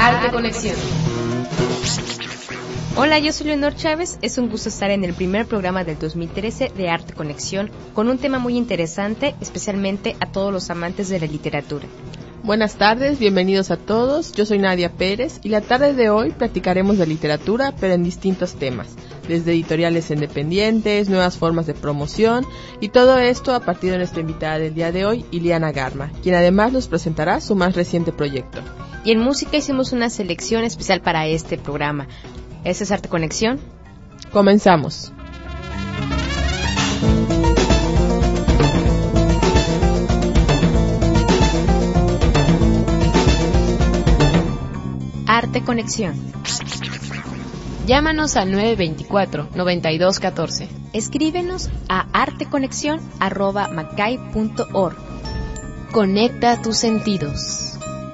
Arte Conexión. Hola, yo soy Leonor Chávez. Es un gusto estar en el primer programa del 2013 de Arte Conexión con un tema muy interesante, especialmente a todos los amantes de la literatura. Buenas tardes, bienvenidos a todos. Yo soy Nadia Pérez y la tarde de hoy platicaremos de literatura, pero en distintos temas, desde editoriales independientes, nuevas formas de promoción y todo esto a partir de nuestra invitada del día de hoy, Ileana Garma, quien además nos presentará su más reciente proyecto. Y en música hicimos una selección especial para este programa. ¿Ese es Arte Conexión? Comenzamos. Arte Conexión. Llámanos al 924-9214. Escríbenos a arteconexion@macay.org. Conecta tus sentidos.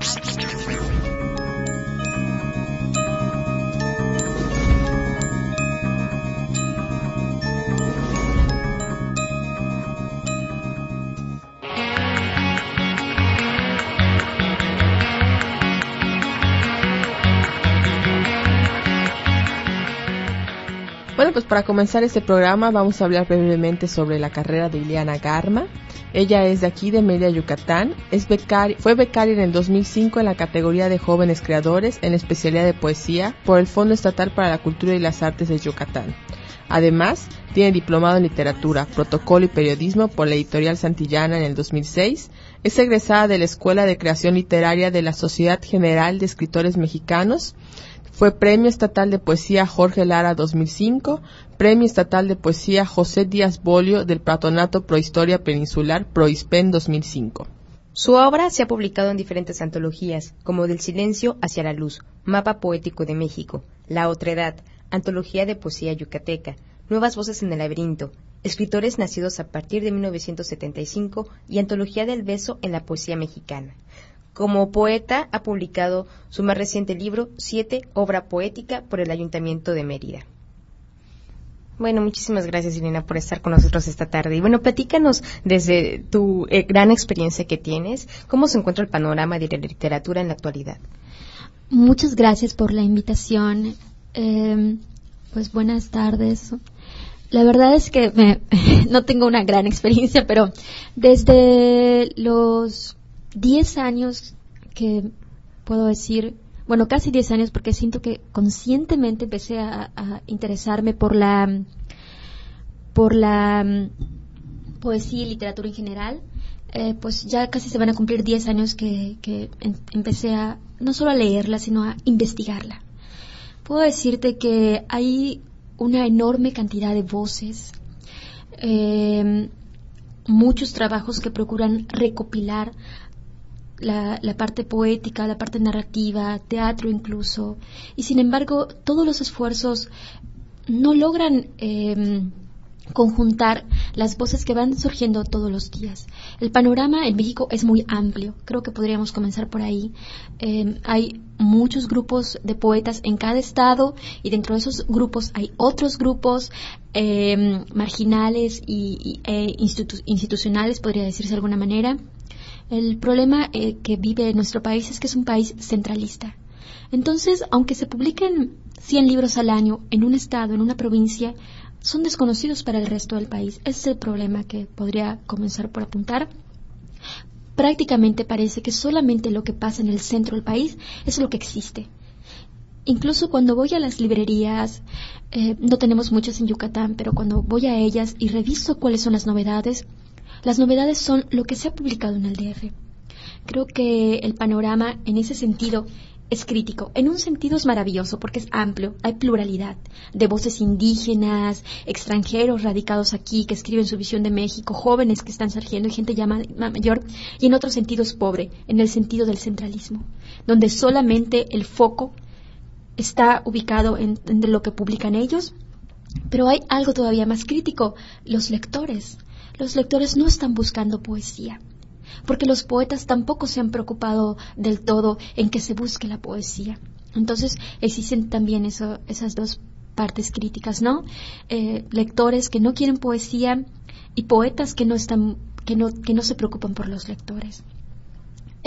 Bueno, pues para comenzar este programa vamos a hablar brevemente sobre la carrera de Ileana Garma. Ella es de aquí, de Mérida, Yucatán. Fue becaria en el 2005 en la categoría de Jóvenes Creadores en la especialidad de Poesía por el Fondo Estatal para la Cultura y las Artes de Yucatán. Además, tiene diplomado en Literatura, Protocolo y Periodismo por la Editorial Santillana en el 2006. Es egresada de la Escuela de Creación Literaria de la Sociedad General de Escritores Mexicanos. Fue Premio Estatal de Poesía Jorge Lara 2005, Premio Estatal de Poesía José Díaz Bolio del Patronato Prohistoria Peninsular Prohispen 2005. Su obra se ha publicado en diferentes antologías, como Del Silencio hacia la Luz, Mapa Poético de México, La Otredad, Antología de Poesía Yucateca, Nuevas Voces en el Laberinto, Escritores nacidos a partir de 1975 y Antología del Beso en la Poesía Mexicana. Como poeta ha publicado su más reciente libro, 7, obra poética por el Ayuntamiento de Mérida. Bueno, muchísimas gracias, Ileana, por estar con nosotros esta tarde. Y bueno, platícanos desde tu gran experiencia que tienes, ¿cómo se encuentra el panorama de la literatura en la actualidad? Muchas gracias por la invitación. Pues buenas tardes. La verdad es que no tengo una gran experiencia, pero desde los 10 años que puedo decir, bueno, casi 10 años, porque siento que conscientemente empecé a interesarme por la poesía y literatura en general. Pues ya casi se van a cumplir 10 años que empecé a no solo a leerla, sino a investigarla. Puedo decirte que hay una enorme cantidad de voces, muchos trabajos que procuran recopilar la parte poética, la parte narrativa, teatro incluso, y sin embargo todos los esfuerzos no logran conjuntar las voces que van surgiendo todos los días. El panorama en México es muy amplio, creo que podríamos comenzar por ahí. Hay muchos grupos de poetas en cada estado y dentro de esos grupos hay otros grupos marginales y institucionales, podría decirse de alguna manera. El problema que vive nuestro país es que es un país centralista. Entonces, aunque se publiquen 100 libros al año en un estado, en una provincia, son desconocidos para el resto del país. Ese es el problema que podría comenzar por apuntar. Prácticamente parece que solamente lo que pasa en el centro del país es lo que existe. Incluso cuando voy a las librerías, no tenemos muchas en Yucatán, pero cuando voy a ellas y reviso cuáles son las novedades son lo que se ha publicado en el DF. Creo que el panorama en ese sentido es crítico. En un sentido es maravilloso porque es amplio, hay pluralidad de voces indígenas, extranjeros radicados aquí que escriben su visión de México, jóvenes que están surgiendo y gente ya mayor. Y en otro sentido es pobre, en el sentido del centralismo, donde solamente el foco está ubicado en lo que publican ellos. Pero hay algo todavía más crítico, los lectores. Los lectores no están buscando poesía, porque los poetas tampoco se han preocupado del todo en que se busque la poesía. Entonces existen también esas dos partes críticas, ¿no? Lectores que no quieren poesía y poetas que no se preocupan por los lectores.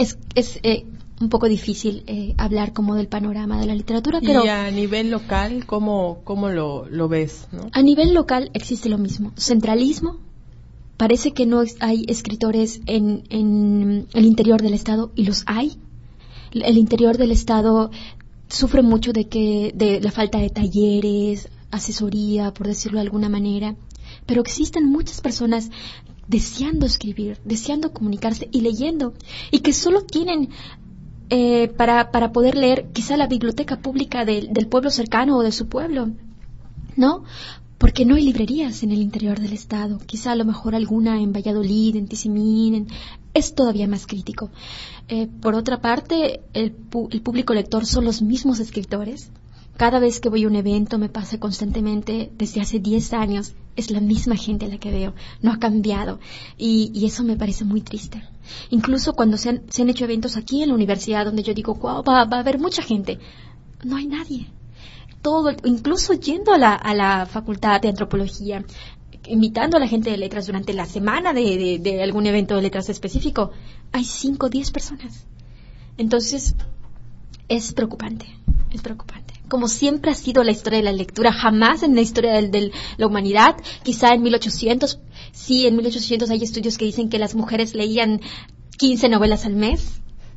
es un poco difícil hablar como del panorama de la literatura, pero... Y a nivel local, ¿cómo lo ves, ¿no? A nivel local existe lo mismo. Centralismo. Parece que no hay escritores en el interior del Estado, y los hay. El interior del Estado sufre mucho de la falta de talleres, asesoría, por decirlo de alguna manera. Pero existen muchas personas deseando escribir, deseando comunicarse y leyendo, y que solo tienen para poder leer quizá la biblioteca pública del pueblo cercano o de su pueblo, ¿no? Porque no hay librerías en el interior del Estado. Quizá a lo mejor alguna en Valladolid, en Tizimín, es todavía más crítico. Por otra parte, el público lector son los mismos escritores. Cada vez que voy a un evento me pasa constantemente, desde hace 10 años, es la misma gente a la que veo, no ha cambiado, y eso me parece muy triste. Incluso cuando se han hecho eventos aquí en la universidad, donde yo digo, wow, va a haber mucha gente, no hay nadie. Incluso yendo a la facultad de antropología, invitando a la gente de letras durante la semana de algún evento de letras específico, hay 5 o 10 personas. Entonces, es preocupante. Como siempre ha sido la historia de la lectura, jamás en la historia de la humanidad, quizá en 1800, sí, en 1800 hay estudios que dicen que las mujeres leían 15 novelas al mes,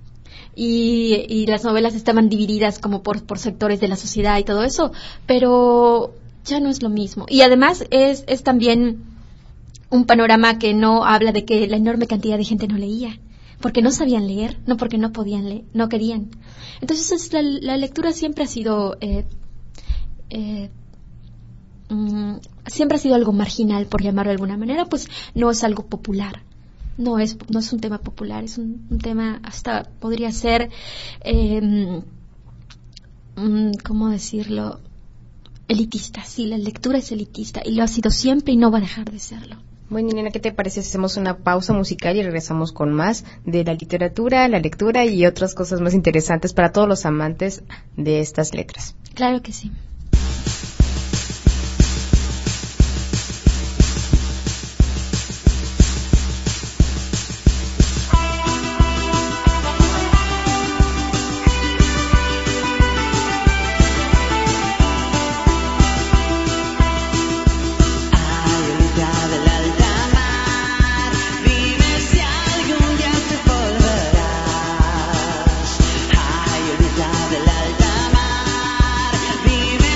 y las novelas estaban divididas como por sectores de la sociedad y todo eso, pero ya no es lo mismo. Y además es también un panorama que no habla de que la enorme cantidad de gente no leía, porque no sabían leer, no porque no podían leer, no querían. Entonces la lectura siempre ha sido siempre ha sido algo marginal, por llamarlo de alguna manera, pues no es algo popular. No es un tema popular, es un tema, hasta podría ser, ¿cómo decirlo? Elitista. Sí, la lectura es elitista y lo ha sido siempre y no va a dejar de serlo. Bueno, Nina, ¿qué te parece si hacemos una pausa musical y regresamos con más de la literatura, la lectura y otras cosas más interesantes para todos los amantes de estas letras? Claro que sí. Ay, ahorita del alta mar, dime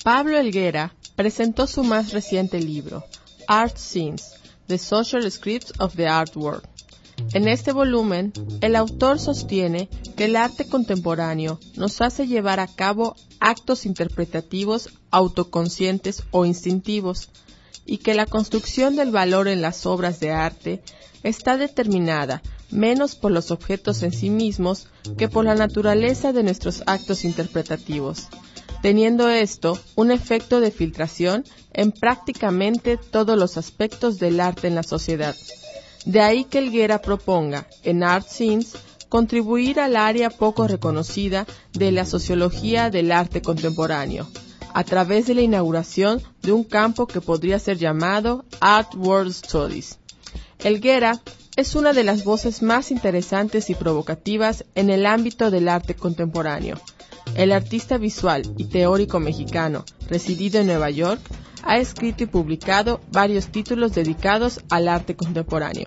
Pablo Helguera presentó su más reciente libro, Art Scenes, The Social Scripts of the Art World. En este volumen, el autor sostiene que el arte contemporáneo nos hace llevar a cabo actos interpretativos autoconscientes o instintivos, y que la construcción del valor en las obras de arte está determinada menos por los objetos en sí mismos que por la naturaleza de nuestros actos interpretativos, teniendo esto un efecto de filtración en prácticamente todos los aspectos del arte en la sociedad. De ahí que Helguera proponga, en Art Scenes, contribuir al área poco reconocida de la sociología del arte contemporáneo, a través de la inauguración de un campo que podría ser llamado Art World Studies. Helguera es una de las voces más interesantes y provocativas en el ámbito del arte contemporáneo. El artista visual y teórico mexicano, residido en Nueva York, ha escrito y publicado varios títulos dedicados al arte contemporáneo.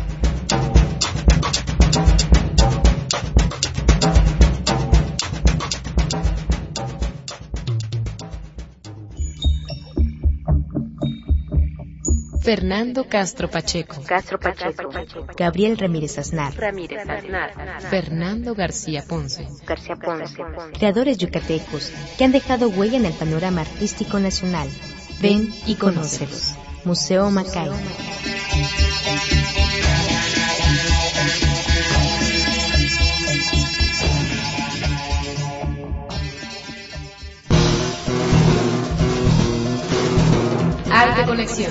Fernando Castro Pacheco, Gabriel Ramírez Aznar, Fernando García Ponce, creadores yucatecos que han dejado huella en el panorama artístico nacional. Ven y conócelos. Museo Macay. Arte Conexión.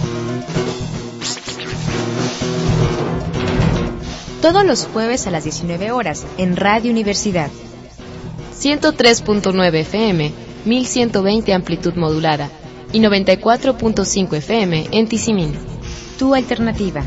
Todos los jueves a las 19 horas en Radio Universidad. 103.9 FM, 1120 amplitud modulada y 94.5 FM en Tizimín. Tu alternativa.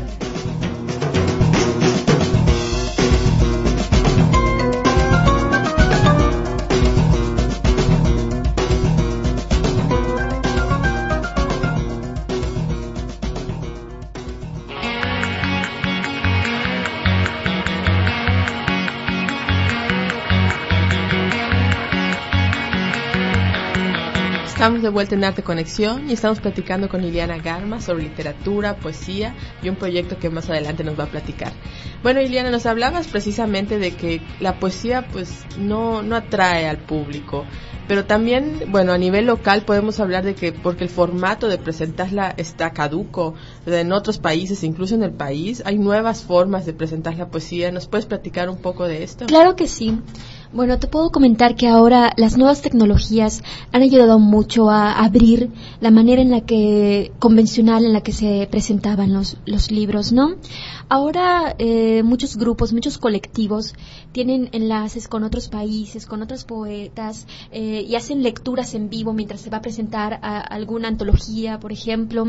Estamos de vuelta en Arte Conexión y estamos platicando con Ileana Garma sobre literatura, poesía y un proyecto que más adelante nos va a platicar. Bueno, Ileana, nos hablabas precisamente de que la poesía pues no atrae al público, pero también, bueno, a nivel local podemos hablar de que porque el formato de presentarla está caduco en otros países, incluso en el país, hay nuevas formas de presentar la poesía. ¿Nos puedes platicar un poco de esto? Claro que sí. Bueno, te puedo comentar que ahora las nuevas tecnologías han ayudado mucho a abrir la manera en la que convencional en la que se presentaban los libros, ¿no? Ahora muchos grupos, muchos colectivos tienen enlaces con otros países, con otros poetas y hacen lecturas en vivo mientras se va a presentar alguna antología, por ejemplo.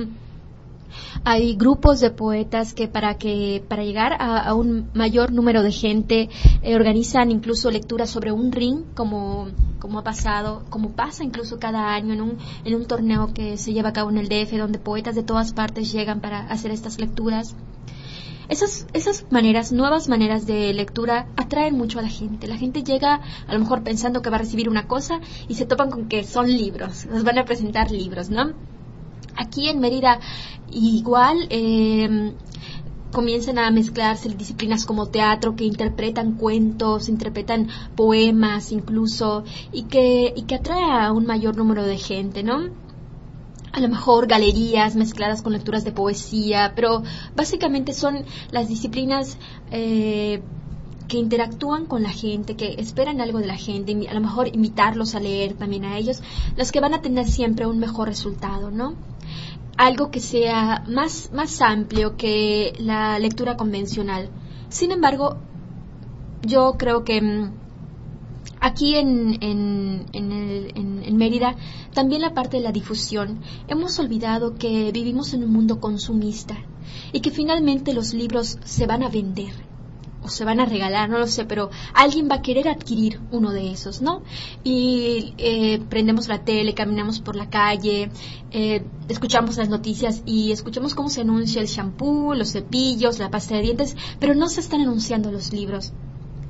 Hay grupos de poetas que para llegar a un mayor número de gente organizan incluso lecturas sobre un ring, como pasa incluso cada año en un torneo que se lleva a cabo en el DF, donde poetas de todas partes llegan para hacer estas lecturas. Esas maneras, nuevas maneras de lectura atraen mucho a la gente. La gente llega a lo mejor pensando que va a recibir una cosa y se topan con que son libros, nos van a presentar libros, ¿no? Aquí en Mérida igual comienzan a mezclarse disciplinas como teatro, que interpretan cuentos, interpretan poemas incluso, y que atrae a un mayor número de gente, ¿no? A lo mejor galerías mezcladas con lecturas de poesía, pero básicamente son las disciplinas que interactúan con la gente, que esperan algo de la gente, a lo mejor invitarlos a leer también a ellos, los que van a tener siempre un mejor resultado, ¿no? Algo que sea más amplio que la lectura convencional. Sin embargo, yo creo que aquí en Mérida, también la parte de la difusión, hemos olvidado que vivimos en un mundo consumista y que finalmente los libros se van a vender o se van a regalar, no lo sé, pero alguien va a querer adquirir uno de esos, ¿no? Y prendemos la tele, caminamos por la calle, escuchamos las noticias y escuchamos cómo se anuncia el shampoo, los cepillos, la pasta de dientes, pero no se están anunciando los libros.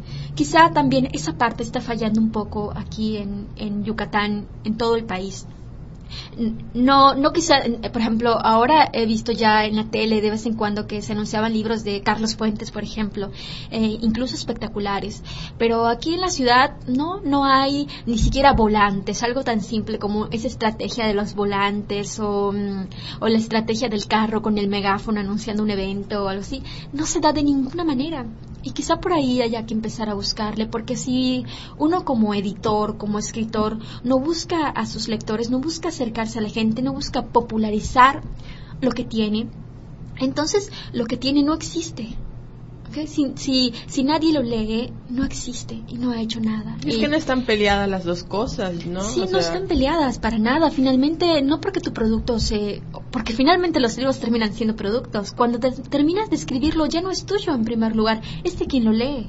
Quizá también esa parte está fallando un poco aquí en Yucatán, en todo el país. No quizá, por ejemplo, ahora he visto ya en la tele de vez en cuando que se anunciaban libros de Carlos Fuentes, por ejemplo, incluso espectaculares, pero aquí en la ciudad no hay ni siquiera volantes, algo tan simple como esa estrategia de los volantes o la estrategia del carro con el megáfono anunciando un evento o algo así, no se da de ninguna manera. Y quizá por ahí haya que empezar a buscarle, porque si uno como editor, como escritor, no busca a sus lectores, no busca acercarse a la gente, no busca popularizar lo que tiene, entonces lo que tiene no existe. ¿Okay? Si nadie lo lee, no existe y no ha hecho nada. Es que no están peleadas las dos cosas, ¿no? Sí, no están peleadas para nada. Finalmente, no porque tu producto porque finalmente los libros terminan siendo productos. Cuando terminas de escribirlo, ya no es tuyo en primer lugar, es de quien lo lee.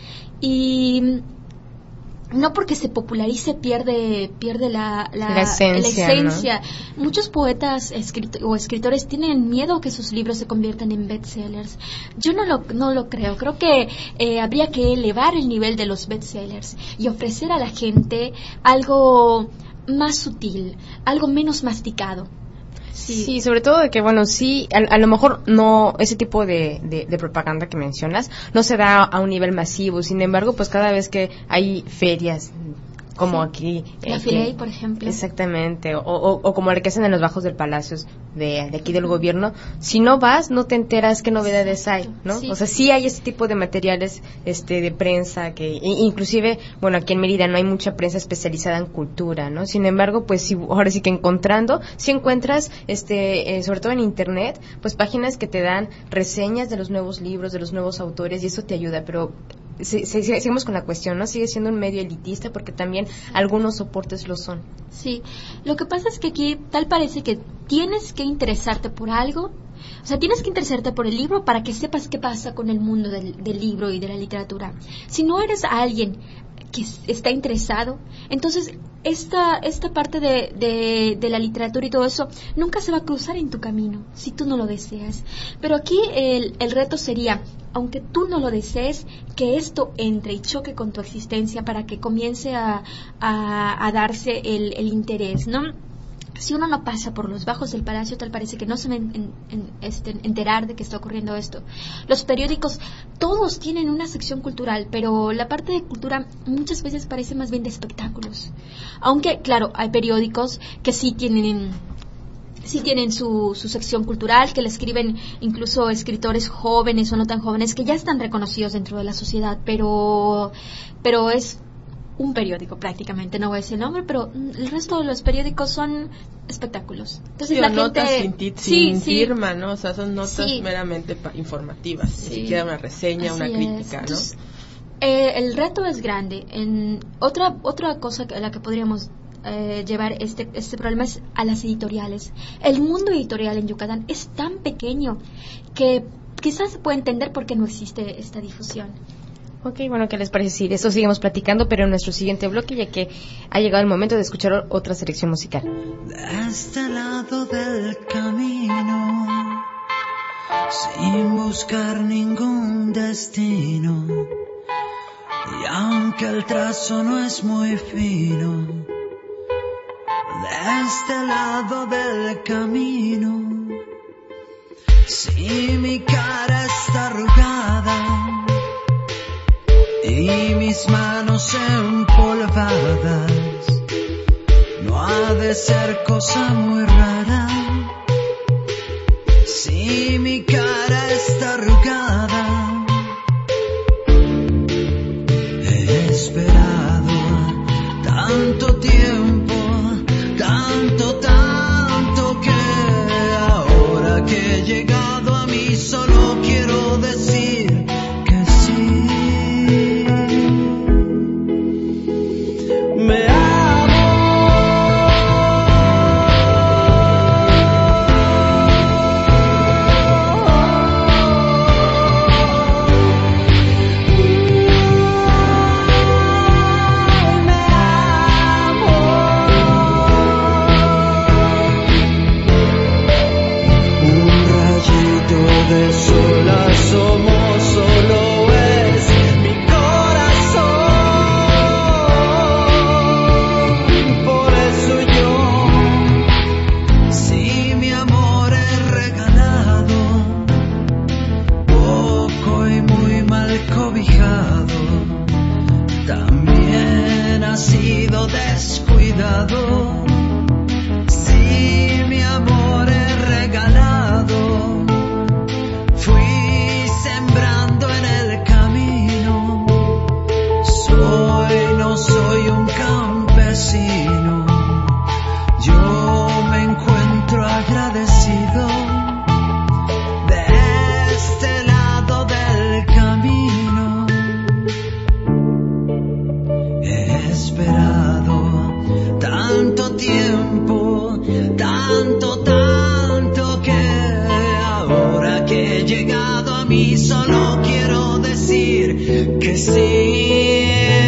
Y no porque se popularice pierde la esencia. ¿No? Muchos poetas o escritores tienen miedo que sus libros se conviertan en bestsellers. Yo no lo creo. Creo que habría que elevar el nivel de los bestsellers y ofrecer a la gente algo más sutil, algo menos masticado. Sí, sobre todo de que, bueno, sí, a lo mejor no, ese tipo de propaganda que mencionas no se da a un nivel masivo, sin embargo, pues cada vez que hay ferias, como aquí. La Filey, por ejemplo. Exactamente, o como la que hacen en los bajos del Palacio de aquí del gobierno, si no vas, no te enteras qué novedades hay, ¿no? Sí. O sea, sí hay ese tipo de materiales de prensa que, inclusive, bueno, aquí en Mérida no hay mucha prensa especializada en cultura, ¿no? Sin embargo, pues sí, ahora sí que si encuentras, sobre todo en internet, pues páginas que te dan reseñas de los nuevos libros, de los nuevos autores, y eso te ayuda, pero seguimos con la cuestión, ¿no? Sigue siendo un medio elitista porque también algunos soportes lo son. Sí, lo que pasa es que aquí tal parece que tienes que interesarte por algo, o sea, tienes que interesarte por el libro para que sepas qué pasa con el mundo del libro y de la literatura. Si no eres alguien que está interesado, entonces esta parte de la literatura y todo eso nunca se va a cruzar en tu camino si tú no lo deseas. Pero aquí el reto sería, aunque tú no lo desees, que esto entre y choque con tu existencia para que comience a darse el interés, ¿no? Si uno no pasa por los bajos del palacio, tal parece que no se va a enterar de que está ocurriendo esto. Los periódicos, todos tienen una sección cultural, pero la parte de cultura muchas veces parece más bien de espectáculos. Aunque, claro, hay periódicos que sí tienen su sección cultural, que le escriben incluso escritores jóvenes o no tan jóvenes que ya están reconocidos dentro de la sociedad, pero es un periódico prácticamente, no voy a decir el nombre, pero el resto de los periódicos son espectáculos. Entonces la notas gente sin firma, ¿no? O sea, son notas meramente informativas, ni siquiera una reseña, una crítica, ¿no? Entonces, el reto es grande. Otra cosa a la que podríamos llevar este problema es a las editoriales. El mundo editorial en Yucatán es tan pequeño que quizás se puede entender por qué no existe esta difusión. Ok, bueno, ¿qué les parece? Sí, de eso seguimos platicando, pero en nuestro siguiente bloque, ya que ha llegado el momento de escuchar otra selección musical. De este lado del camino, sin buscar ningún destino, y aunque el trazo no es muy fino, de este lado del camino, si mi cara está arrugada y mis manos empolvadas, no ha de ser cosa muy rara. Si mi cara está arrugada, he esperado tanto tiempo, tanto que ahora que he llegado a mí solo quiero decir que sí. Me amo. ando descuidado, si mi amor es regalado, fui sembrando en el camino, no soy un campesino, yo me encuentro agradecido de este lado del camino. He esperado tanto tiempo, tanto que ahora que he llegado a mí solo quiero decir que sí.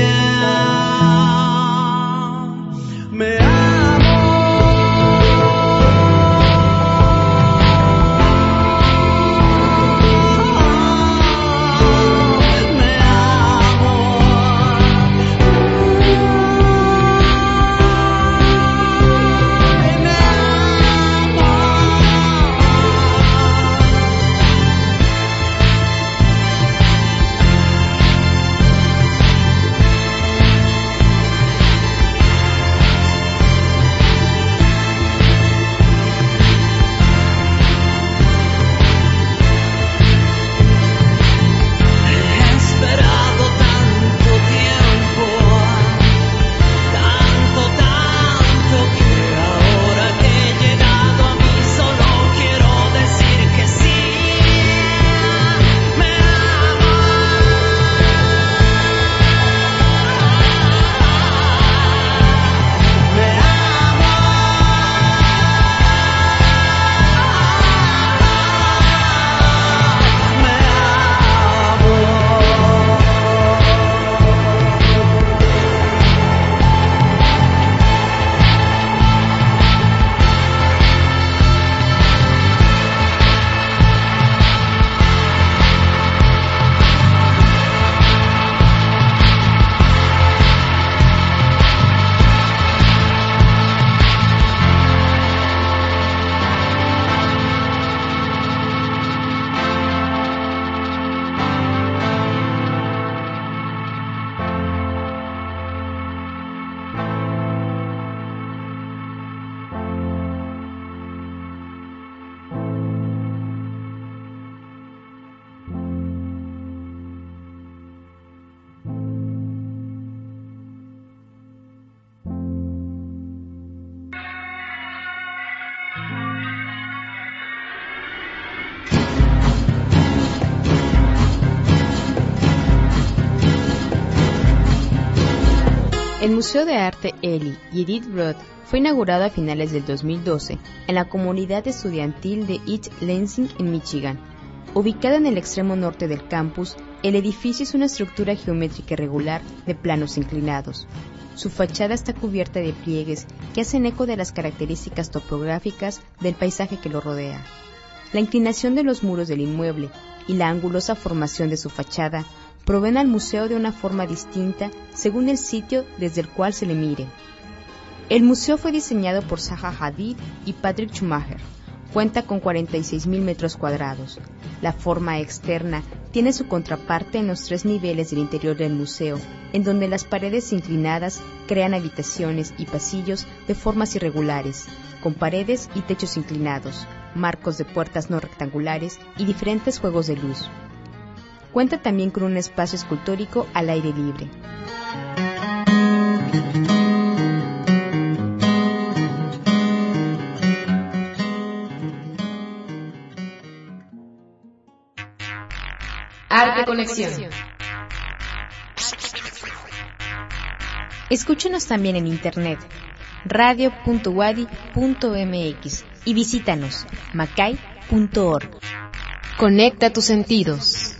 El Museo de Arte Elie y Edith Roth fue inaugurado a finales del 2012 en la comunidad estudiantil de East Lansing, en Michigan. Ubicado en el extremo norte del campus, el edificio es una estructura geométrica irregular de planos inclinados. Su fachada está cubierta de pliegues que hacen eco de las características topográficas del paisaje que lo rodea. La inclinación de los muros del inmueble y la angulosa formación de su fachada proveen al museo de una forma distinta según el sitio desde el cual se le mire. El museo fue diseñado por Zaha Hadid y Patrick Schumacher. Cuenta con 46.000 metros cuadrados. La forma externa tiene su contraparte en los 3 niveles del interior del museo, en donde las paredes inclinadas crean habitaciones y pasillos de formas irregulares, con paredes y techos inclinados, marcos de puertas no rectangulares y diferentes juegos de luz. Cuenta también con un espacio escultórico al aire libre. Arte Conexión. Escúchanos también en internet, radio.wadi.mx y visítanos, macay.org. Conecta tus sentidos.